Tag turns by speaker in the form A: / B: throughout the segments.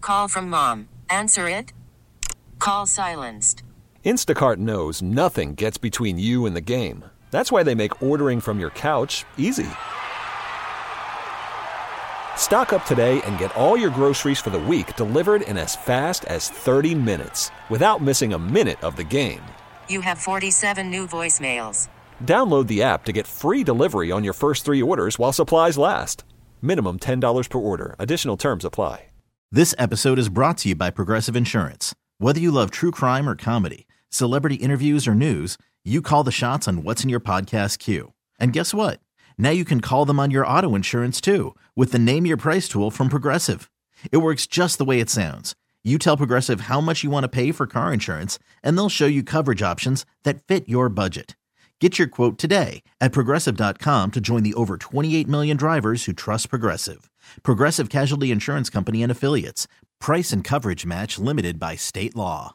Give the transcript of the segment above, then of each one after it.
A: Call from mom. Answer it. Call silenced.
B: Instacart knows nothing gets between you and the game. That's why they make ordering from your couch easy. Stock up today and get all your groceries for the week delivered in as fast as 30 minutes without missing a minute of the game.
A: You have 47 new voicemails.
B: Download the app to get free delivery on your first 3 orders while supplies last. Minimum $10 per order. Additional terms apply.
C: This episode is brought to you by Progressive Insurance. Whether you love true crime or comedy, celebrity interviews or news, you call the shots on what's in your podcast queue. And guess what? Now you can call them on your auto insurance too with the Name Your Price tool from Progressive. It works just the way it sounds. You tell Progressive how much you want to pay for car insurance, and they'll show you coverage options that fit your budget. Get your quote today at Progressive.com to join the over 28 million drivers who trust Progressive. Progressive Casualty Insurance Company and Affiliates. Price and coverage match limited by state law.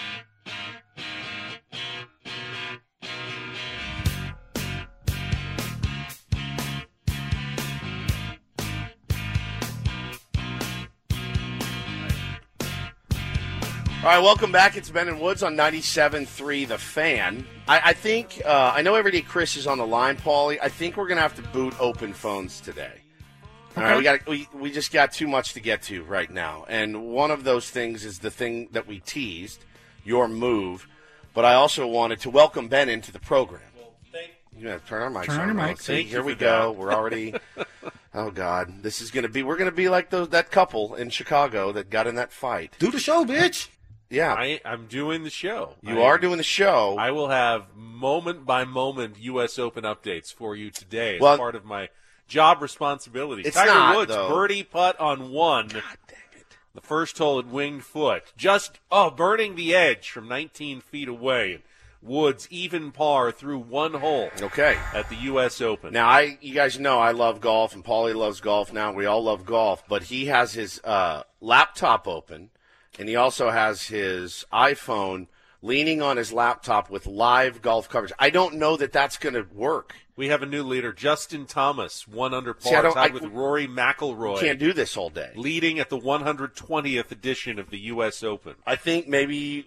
D: All right, welcome back. It's Ben and Woods on 97.3 The Fan. I think, I know every day Chris is on the line, Paulie. I think we're going to have to boot open phones today. All right, we just got too much to get to right now. And one of those things is the thing that we teased, your move. But I also wanted to welcome Ben into the program. Yeah, turn our mics on. See, here we go. We're already, oh, God. This is going to be, we're going to be like that couple in Chicago that got in that fight.
E: Do the show, bitch.
D: Yeah.
F: I'm doing the show.
D: You are doing the show.
F: I will have moment-by-moment U.S. Open updates for you today as part of my job responsibilities.
D: It's
F: Tiger
D: not,
F: Woods,
D: though.
F: birdie putt on one.
D: God dang it.
F: The first hole at Winged Foot. Just, burning the edge from 19 feet away. Woods even par through one hole.
D: Okay.
F: At the U.S. Open.
D: Now, you guys know I love golf, and Paulie loves golf now. We all love golf. But he has his laptop open. And he also has his iPhone leaning on his laptop with live golf coverage. I don't know that that's going to work.
F: We have a new leader, Justin Thomas, 1 under par, tied with Rory McIlroy.
D: Can't do this all day.
F: Leading at the 120th edition of the U.S. Open.
D: I think maybe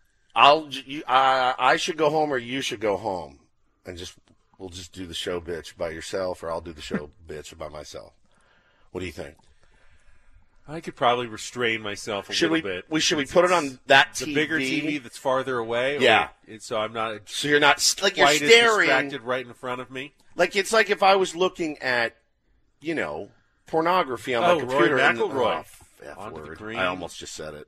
D: I should go home or you should go home, and we'll just do the show bitch by yourself, or I'll do the show bitch by myself. What do you think?
F: I could probably restrain myself a little bit.
D: Should we put it on that TV?
F: The bigger TV that's farther away?
D: Yeah.
F: So I'm not.
D: So you're not like you're
F: quite
D: staring.
F: As distracted right in front of me.
D: Like it's like if I was looking at, pornography on my computer.
F: Rory McIlroy.
D: Onto the green. I almost just said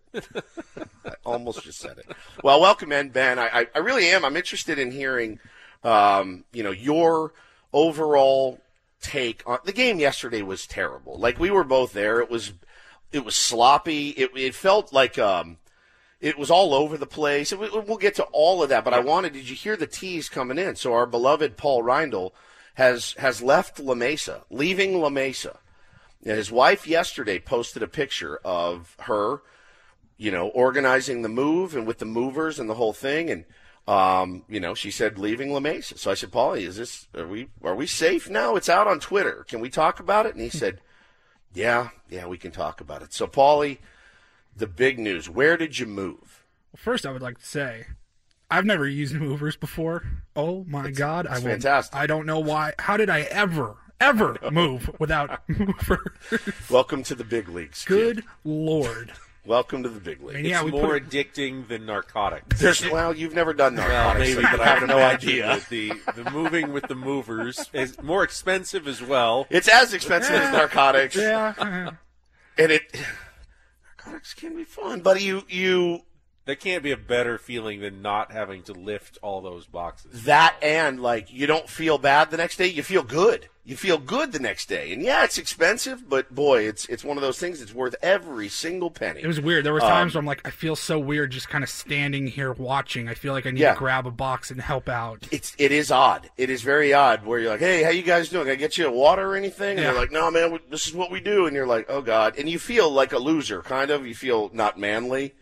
D: it. Well, welcome in, Ben. I really am. I'm interested in hearing, your overall take on the game yesterday. Was terrible. Like we were both there. It was sloppy. It felt like it was all over the place. We'll get to all of that, but did you hear the tease coming in? So our beloved Paul Reindl has left La Mesa, leaving La Mesa. And his wife yesterday posted a picture of her, organizing the move and with the movers and the whole thing. And, she said leaving La Mesa. So I said, Paulie, are we safe now? It's out on Twitter. Can we talk about it? And he said, Yeah, we can talk about it. So, Paulie, the big news, where did you move?
G: Well, first, I would like to say, I've never used movers before. Oh, my God.
D: It's fantastic.
G: I don't know why. How did I ever move without movers?
D: Welcome to the big leagues.
G: Good Lord.
D: Welcome to the big leagues.
F: It's more addicting than narcotics.
D: You've never done narcotics.
F: Well, maybe, but I have no idea. The moving with the movers is more expensive as well.
D: It's as expensive as narcotics.
G: Yeah.
D: And narcotics can be fun, but
F: there can't be a better feeling than not having to lift all those boxes.
D: That and, you don't feel bad the next day. You feel good. You feel good the next day. And, yeah, it's expensive, but, boy, it's one of those things that's worth every single penny.
G: It was weird. There were times where I'm like, I feel so weird just kind of standing here watching. I feel like I need to grab a box and help out.
D: It is odd. It is very odd where you're like, hey, how you guys doing? Can I get you a water or anything? And they're like, no, man, this is what we do. And you're like, oh, God. And you feel like a loser, kind of. You feel not manly.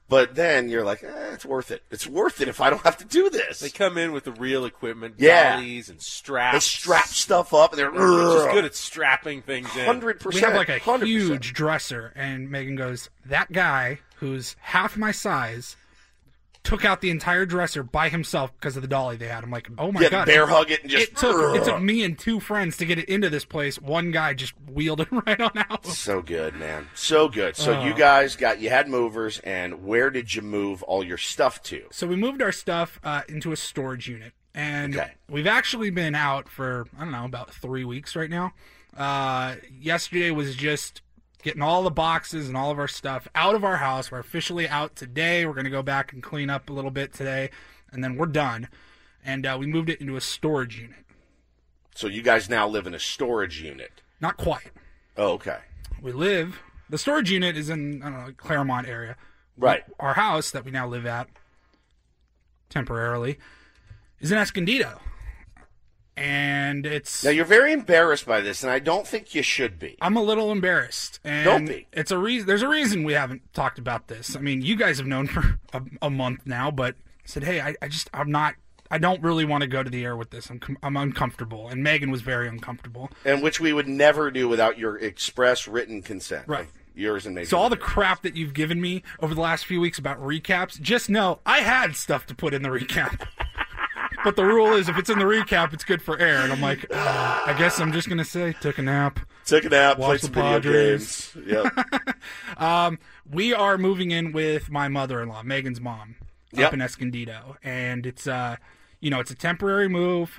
D: But then you're like, it's worth it. It's worth it if I don't have to do this.
F: They come in with the real equipment, dollies and straps.
D: They strap stuff up, and they're
F: just good at strapping things in.
D: 100%.
G: We have like a
D: 100%.
G: huge dresser, and Megan goes, that guy who's half my size took out the entire dresser by himself because of the dolly they had. I'm like, oh my God.
D: Bear hug it and just...
G: It took me and 2 friends to get it into this place. One guy just wheeled it right on out.
D: So good, man. So good. So you guys you had movers, and where did you move all your stuff to?
G: So we moved our stuff into a storage unit. And we've actually been out for, I don't know, about 3 weeks right now. Yesterday was just getting all the boxes and all of our stuff out of our house. We're officially out today. We're going to go back and clean up a little bit today, and then we're done. And we moved it into a storage unit.
D: So you guys now live in a storage unit?
G: Not quite.
D: Oh, okay.
G: The storage unit is in, I don't know, Claremont area.
D: Right.
G: Our house that we now live at, temporarily, is in Escondido. And it's...
D: Now, you're very embarrassed by this, and I don't think you should be.
G: I'm a little embarrassed. And
D: don't be.
G: It's a reason. There's a reason we haven't talked about this. I mean, you guys have known for a month now, but I said, hey, I don't really want to go to the air with this. I'm uncomfortable. And Megan was very uncomfortable.
D: And which we would never do without your express written consent.
G: Right.
D: Yours and Megan's.
G: So all the crap that you've given me over the last few weeks about recaps, just know I had stuff to put in the recap. But the rule is if it's in the recap, it's good for air. And I'm like, I guess I'm just going to say, took a nap.
D: Took a nap,
G: played
D: some video games. Yep.
G: We are moving in with my mother-in-law, Megan's mom, up in Escondido. And it's, it's a temporary move.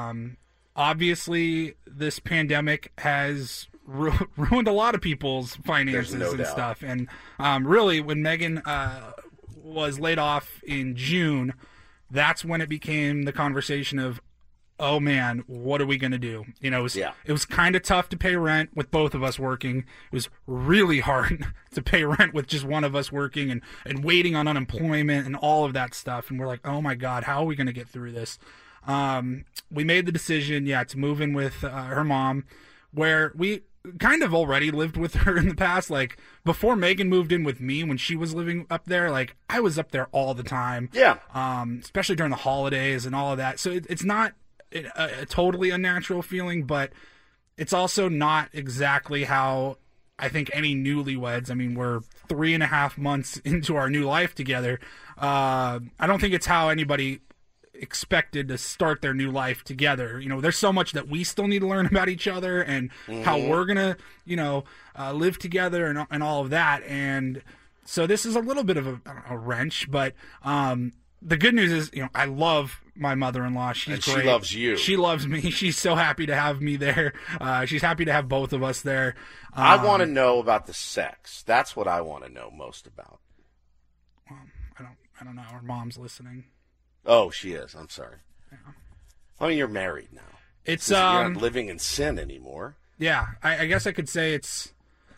G: Obviously, this pandemic has ruined a lot of people's finances and stuff. And really, when Megan was laid off in June, that's when it became the conversation of, oh man, what are we going to do? You know, it was kind of tough to pay rent with both of us working. It was really hard to pay rent with just one of us working and waiting on unemployment and all of that stuff. And we're like, oh my God, how are we going to get through this? We made the decision, to move in with her mom, where we kind of already lived with her in the past. Like before Megan moved in with me, when she was living up there, like I was up there all the time.
D: Yeah.
G: Especially during the holidays and all of that. So it's not a totally unnatural feeling, but it's also not exactly how I think any newlyweds, I mean, we're 3.5 months into our new life together. I don't think it's how anybody expected to start their new life together. You know, there's so much that we still need to learn about each other and how we're gonna, live together and all of that. And so this is a little bit of a wrench, but the good news is, I love my mother-in-law. She's great.
D: She loves you.
G: She loves me. She's so happy to have me there. She's happy to have both of us there.
D: I want to know about the sex. That's what I want to know most about.
G: I don't know. Her mom's listening.
D: Oh, she is. I'm sorry.
G: Yeah.
D: I mean, you're married now.
G: It's
D: you're not living in sin anymore.
G: Yeah, I guess I could say it's.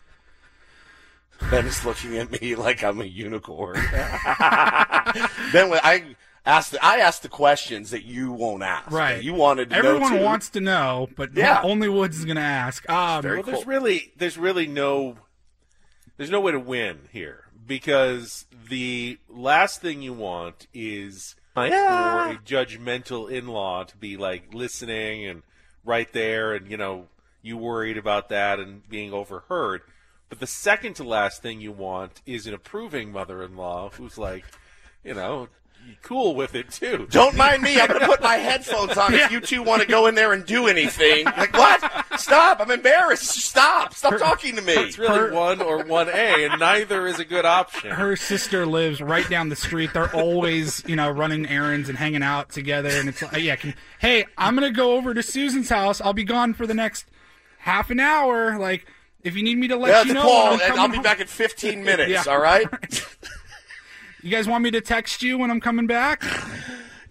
D: Ben is looking at me like I'm a unicorn. Ben, I asked the questions that you won't ask.
G: Right.
D: That you wanted to know.
G: Everyone wants to know, but only Woods is going to ask.
F: There's really no way to win here, because the last thing you want is for a judgmental in-law to be like listening and right there, and you worried about that and being overheard. But the second to last thing you want is an approving mother-in-law who's like, cool with it too.
D: Don't mind me. I'm going to put my headphones on if you two want to go in there and do anything. Like, what? Stop. I'm embarrassed. Stop talking to me.
F: It's really 1 or 1A, and neither is a good option.
G: Her sister lives right down the street. They're always, running errands and hanging out together. And it's like, hey, I'm going to go over to Susan's house. I'll be gone for the next half an hour. Like, if you need me to let you know.
D: Paul, and I'll be back in 15 minutes, all right?
G: You guys want me to text you when I'm coming back?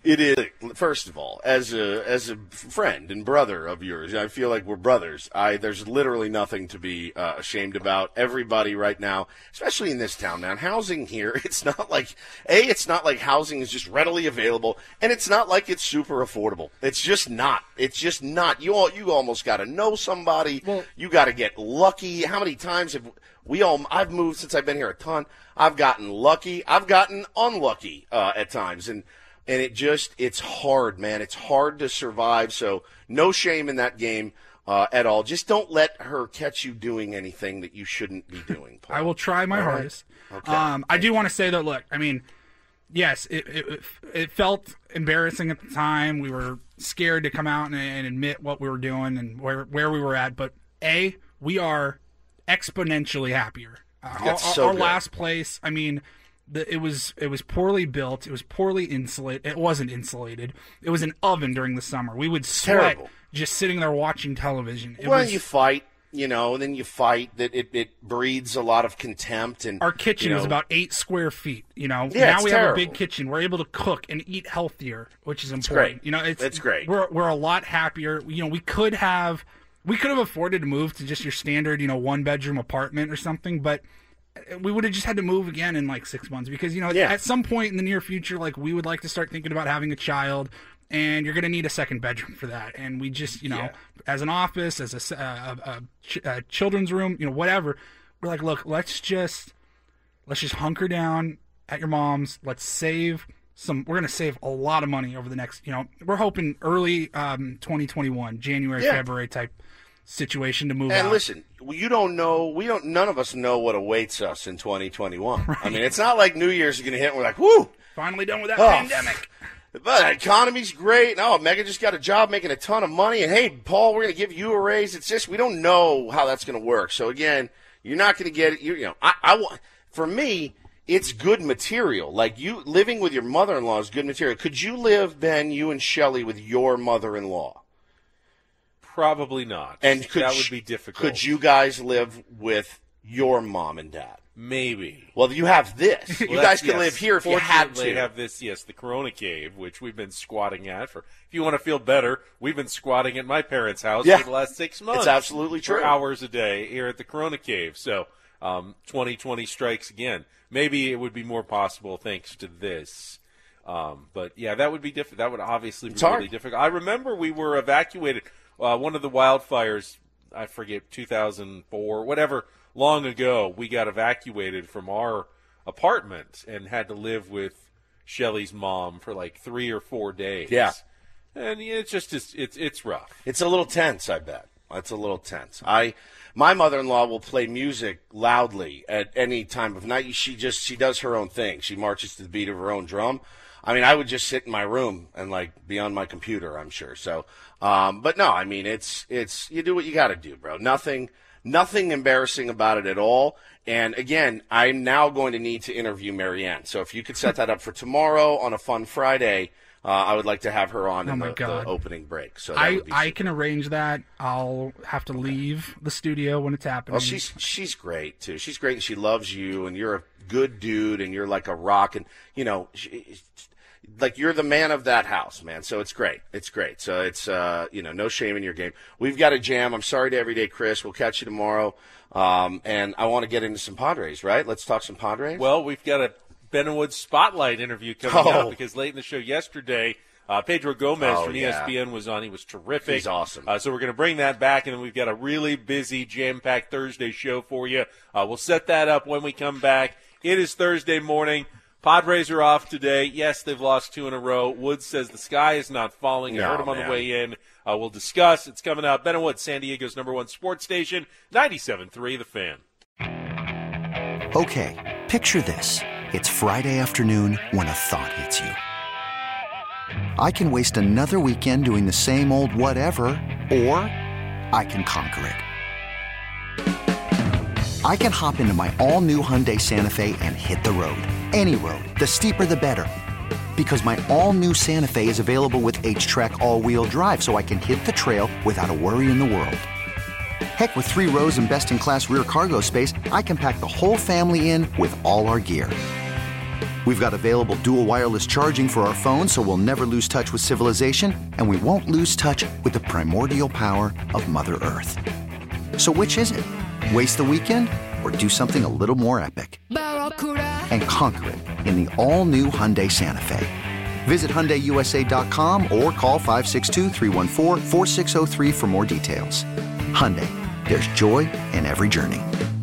D: It is. First of all, as a friend and brother of yours, I feel like we're brothers. There's literally nothing to be ashamed about. Everybody right now, especially in this town, man, housing here, it's not like housing is just readily available, and it's not like it's super affordable. It's just not. It's just not. You almost got to know somebody. Well, you got to get lucky. How many times have I've moved since I've been here a ton. I've gotten lucky. I've gotten unlucky at times, and it's hard, man. It's hard to survive, so no shame in that game at all. Just don't let her catch you doing anything that you shouldn't be doing, Paul.
G: I will try my hardest.
D: Okay.
G: I do want to say that, look, I mean, yes, it felt embarrassing at the time. We were scared to come out and admit what we were doing and where we were at, but we are exponentially happier. Our last place, I mean, it was poorly built. It was poorly insulated. It wasn't insulated. It was an oven during the summer. We would sweat just sitting there watching television.
D: You fight, and then you fight that it breeds a lot of contempt. And
G: our kitchen is about 8 square feet. Now we
D: terrible.
G: have a big kitchen. We're able to cook and eat healthier, which is important.
D: It's great.
G: We're a lot happier. We could have afforded to move to just your standard, 1-bedroom apartment or something, but we would have just had to move again in like 6 months because, at some point in the near future, like we would like to start thinking about having a child, and you're going to need a second bedroom for that. And we just, as an office, as a children's room, whatever, we're like, look, let's just hunker down at your mom's. Let's save we're going to save a lot of money over the next, we're hoping early 2021, January, February type situation to move out.
D: And listen, none of us know what awaits us in 2021. Right. I mean, it's not like New Year's is going to hit and we're like, whoo!
G: Finally done with that pandemic.
D: But the economy's great. Oh, Megan just got a job making a ton of money. And, hey, Paul, we're going to give you a raise. It's just we don't know how that's going to work. So, again, you're not going to get it. For me, it's good material. Like, you living with your mother-in-law is good material. Could you live, Ben, you and Shelley, with your mother-in-law?
F: Probably not.
D: And
F: that would be difficult.
D: Could you guys live with your mom and dad?
F: Maybe.
D: Well, you have this. You guys can live here if you had to.
F: They have this, the Corona Cave, which we've been squatting at for. If you want to feel better, we've been squatting at my parents' house for the last 6 months.
D: It's absolutely true.
F: For hours a day here at the Corona Cave. So 2020 strikes again. Maybe it would be more possible thanks to this. But, that would be different. That would obviously be really difficult. I remember we were evacuated. One of the wildfires, I forget, 2004, whatever, long ago, we got evacuated from our apartment and had to live with Shelley's mom for like 3 or 4 days.
D: Yeah.
F: And it's just, it's rough.
D: It's a little tense, I bet. It's a little tense. My mother-in-law will play music loudly at any time of night. She does her own thing. She marches to the beat of her own drum. I mean, I would just sit in my room and be on my computer, I'm sure. So, but no, I mean, it's you do what you got to do, bro. Nothing embarrassing about it at all. And again, I'm now going to need to interview Marianne. So if you could set that up for tomorrow on a fun Friday, I would like to have her on in the opening break. So
G: I can arrange that. I'll have to leave the studio when it's happening.
D: Well, she's great too. She's great, and she loves you, and you're a good dude, and you're like a rock, and you're the man of that house, man. So it's great. It's great. So it's no shame in your game. We've got a jam. I'm sorry to Everyday Chris. We'll catch you tomorrow. And I want to get into some Padres, right? Let's talk some Padres.
F: Well, we've got a Ben Woods Spotlight interview coming up because late in the show yesterday, Pedro Gomez from ESPN was on. He was terrific.
D: He's awesome.
F: So we're going to bring that back, and then we've got a really busy, jam-packed Thursday show for you. We'll set that up when we come back. It is Thursday morning. Padres are off today. Yes, they've lost 2 in a row. Woods says the sky is not falling. I heard him on the way in. We'll discuss. It's coming up. Ben Woods, San Diego's #1 sports station, 97.3 The Fan.
E: Okay, picture this. It's Friday afternoon when a thought hits you. I can waste another weekend doing the same old whatever, or I can conquer it. I can hop into my all-new Hyundai Santa Fe and hit the road. Any road. The steeper, the better. Because my all-new Santa Fe is available with H-Track all-wheel drive, so I can hit the trail without a worry in the world. Heck, with 3 rows and best-in-class rear cargo space, I can pack the whole family in with all our gear. We've got available dual wireless charging for our phones, so we'll never lose touch with civilization, and we won't lose touch with the primordial power of Mother Earth. So which is it? Waste the weekend or do something a little more epic? And conquer it in the all-new Hyundai Santa Fe. Visit HyundaiUSA.com or call 562-314-4603 for more details. Hyundai, there's joy in every journey.